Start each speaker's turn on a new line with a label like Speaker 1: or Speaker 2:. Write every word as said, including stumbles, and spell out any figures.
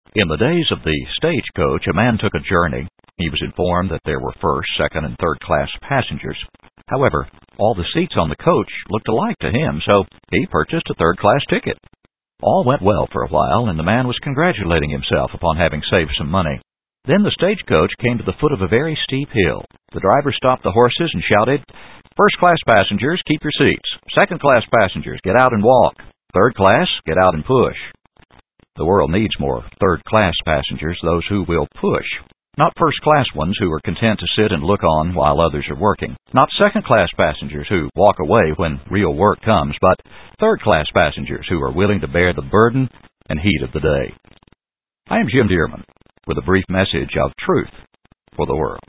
Speaker 1: In the days of the stagecoach, a man took a journey. He was informed that there were first, second, and third-class passengers. However, all the seats on the coach looked alike to him, so he purchased a third-class ticket. All went well for a while, and the man was congratulating himself upon having saved some money. Then the stagecoach came to the foot of a very steep hill. The driver stopped the horses and shouted, "First-class passengers, keep your seats. Second-class passengers, get out and walk. Third class, get out and push." The world needs more third-class passengers, those who will push. Not first-class ones who are content to sit and look on while others are working. Not second-class passengers who walk away when real work comes, but third-class passengers who are willing to bear the burden and heat of the day. I am Jim Dearman with a brief message of truth for the world.